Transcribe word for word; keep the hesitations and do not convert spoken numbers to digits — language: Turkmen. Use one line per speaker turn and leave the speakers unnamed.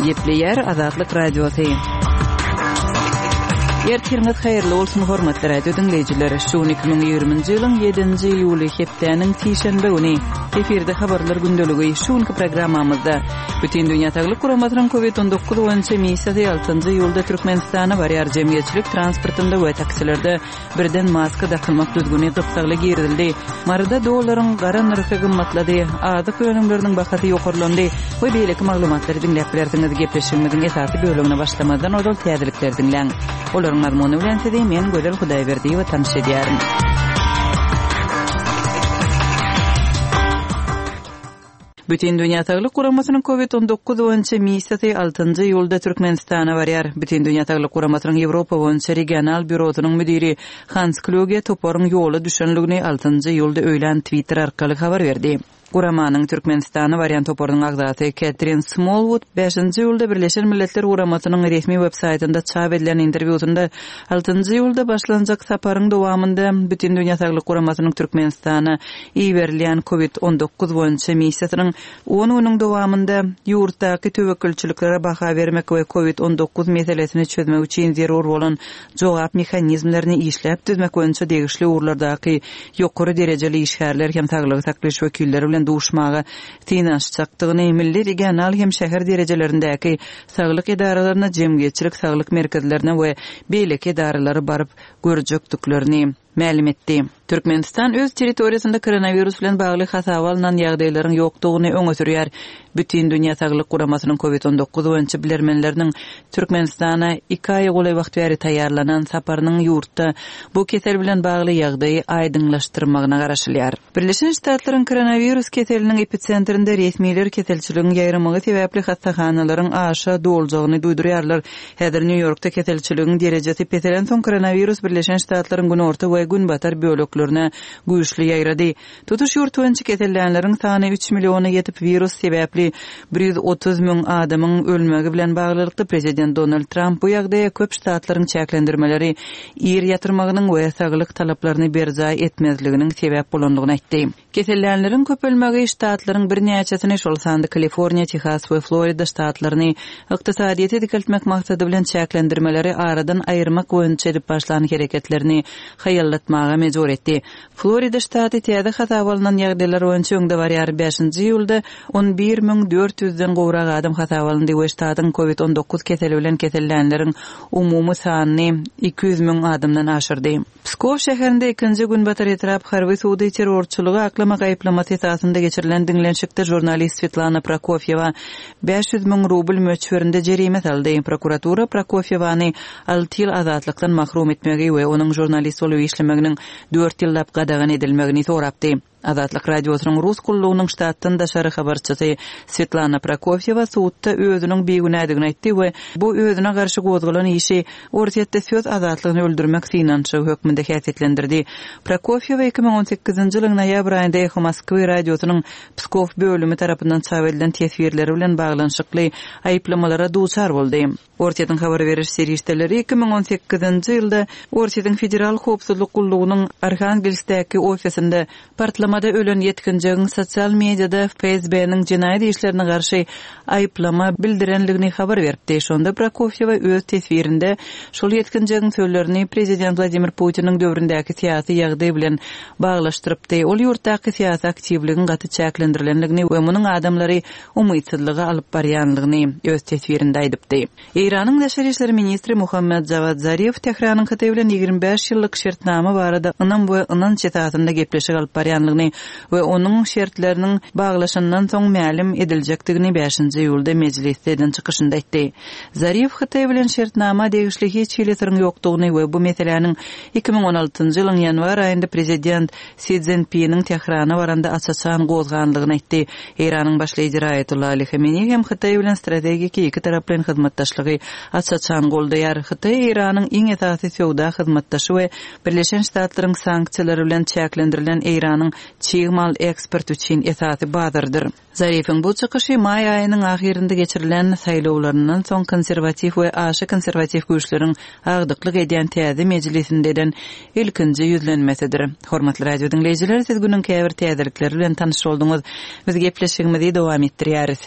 Gepleyer Azatlyk Radiosu. Ertirňiz haýyrly bolsun hormatly radio dinleýijileri. Şu iki ming ýygrymynjy ýylyň ýedinji ýuly hepdeniň tişenbe güni efirde habarlar gündeligi şu iki programmamyzda bütün dünýä taýlyk guramatyň covid on dokuz boýunça miýsady altynjy ýylda Türkmenistana barýar jemgyýetçilik transportynda we taksilerde birden maska takylmak düzgüni gypsaly girildi. Marada dollaryň gara narhy gymmatlady, adyk ýönümleriniň bahasy ýokarlandy. Bu beýleki maglumatlary dinläp berdiňiz. Gepleşigimiziň esasy bölümine başlamadan odal täzelikler dinleň. Olaryň mazmuny bilen sizi men Gözel Hudaýberdi we tanış edýärim. Bütün dünýä taýlyk guramatynyň covid on dokuz boýunça miýsady altynjy ýylda Türkmenistana barýar. Bütün dünýä taýlyk guramatynyň Ýewropa boýunça regional bürosynyň müdiri Hans Kluge toparyň ýola düşenligini altynjy ýylda öýlen Twitter arkaly habar berdi. Guramanyň Türkmenistana barýan toparynyň agdaty Catherine Smallwood beşinji ýylda Birleşen Milletler Guramatynyň resmi websaytynda çap edilen interwýusynda altynjy ýylda başlanjak saparyň dowamında bütün dünýä taýlyk guramatynyň Türkmenistana iýerilýän covid on dokuz boýunça miýsatynyň on güniň dowamında ýurtdaky töwekkelçiliklere baha bermek we covid on dokuz meselesini çözmek üçin zerur bolan jogap mexanizmlaryny işläp düzmek boýunça degişli urlardaky ýokary derejeli işgärler hem saglyk saklaş wekilleri duşmaga tinaşçakdygyny milli regional hem şäher derejelerindäki saglyk idaralaryna jemgyýetçilik saglyk merkezlerine we beýleki idaralary baryp görjekdiklerini ma'lum etdi. Türkmenistan öz territoriýasynda koronavirus bilen bagly hasawalnan ýagdaýlaryň ýokdugyny öňe sürýär. Bütün dünýä taýlyk guramatynyň covid on dokuz boýunça bilermenleriniň Türkmenistana iki aý golay wagt bäri taýýarlanan saparynyň ýurtda bu kesel bilen bagly ýagdaýy aýdyňlaşdyrmagyna garaşylýar. Birleşen Ştatlaryň koronavirus keseliniň epicentrinde resmiler keselçiligiň ýaýramagy sebäpli hastahanalaryň aşa doljagyny duýdurýarlar. Häzir New Yorkda keselçiligiň derejesi peselen soň koronavirus Birleşen Ştatlaryň gün orta we gün batar biologlaryna güýçli ýaýrady. Tutuş ýurt boýunça kesellänleriň sany üç milliona ýetip virus sebäpli bir yüz otuz müň adamyň ölmegi bilen baglylykda prezident Donald Trump bu ýagdaýa köp ştatlaryň çäklendirmeleri ýer ýatyrmagynyň we saglyk talaplaryny berzaý etmezliginiň sebäp bolandygyny aýtdy. Kesellänleriň köp ölmegi ştatlaryň bir näçesini şol sandy Kaliforniýa, Texas we Florida ştatlaryny ykdysadyýety dikeltmek maksady bilen çäklendirmeleri aradan aýyrmak boýunça edip başlanan hereketlerini haýallatmaga mejbur etdi. Florida ştaty täze hasawalanan ýagdaýlar boýunça öňde barýar beşinji ýylda on bir miň dört yüzden gowrak adam hasawalandy we ştatyň covid on dokuz keseli bilen kesellänleriň umumy sanyny iki yüz miň adamdan aşyrdy. Pskov şäherinde ikinji gün batar etrap harby suwdy terrorçylygy aklamak aýplamasy esasynda geçirilen diňlenşikde jurnalist Svetlana Prokofyeva beş yüz miň rubl möçberinde jerime saldy. Prokuratura Prokofyewany alty ýyl azatlykdan mahrum etmegi we onuň jurnalist bolup işlemeginiň dört ýyllap gadagan edilmegini sorapdy. Azatlyk radiosynyň rus kullugynyň ştatdan daşary habarçysy Svetlana Prokofyeva suwtda özüniň beýgünädigini aýtdy we bu özüne garşy gozgulan işi ortatda söz azatlygyny öldürmek synançy hökmünde häsiýetlendirdi. Prokofyeva iki ming on sekizinji ýylyň noýabr aýynda Echo Moskwy radiosynyň Pskov bölümi tarapyndan çap edilen tesbirleri bilen baglanşykly aýplamalara duçar boldy. Ortatyň habar beriş serýişdeleri iki ming on sekizinji ýylda Ortatyň federal howpsuzlyk gullugynyň Arhangelskdäki ofisinde partlamada ölen ýetkinjiň sosial mediada F S B-niň jinaýat işlerine garşy aýplama bildirenligini habar berdi. Şonda Prokofyeva öz tesbirinde şol ýetkinjiň sözlerini prezident Vladimir Putiniň döwründäki syýasy ýagdaý bilen baglaşdyrypdy. Ol ýurtdaky syýasy aktivliginiň gaty çäklendirilendligini we munyň adamlary umytsyzlyga alyp barýanlygyny öz tesbirinde aýdypdy. Iranyň Daşary işleri ministri Muhammed Javad Zarif Tehranyň Hytaý bilen ýygrimi beş ýyllyk şertnama barada ynam we ynан çetatynda gepleşik alyp barýanlygyny we onuň şertleriniň baglaşandan soň ma'lum ediljekdigini beşinji ýylda mejlisden çykyşynda aýtdy. Zarif Hytaý bilen şertnama degişli hiç ýylytyryň ýokdugyny we bu meseleniň iki ming on altynjy ýylyň ýanwar aýynda prezident Xi Jinpingniň Tehrana baranda açaçan gozganlygyny aýtdy. Iranyň başlyjy Ayatollah Ali Khamenei hem Hytaý bilen strategik iki tarap bilen hyzmatdaşlygy açaçan goldaýar. Hytaý Iranyň iň esasy söwda hyzmatdaşy we Birleşen Ştatlaryň sanksiýalary bilen çäklendirilen Iranyň çiğmal eksport üçin esasy bazardyr. Zarifin bu çykyşy may aýynyň ahirinde geçirilen saýlawlaryndan soň konservativ we aşy konservativ güýçleriň agdyklyk edýän täze mejlisindeden ilkinji ýüzlenmesidir. Hormatly radio dinleýijiler, siz günüň käbir täzelikleri bilen tanyş bolduňyz. Biz gepleşigimizi dowam etdirýäris.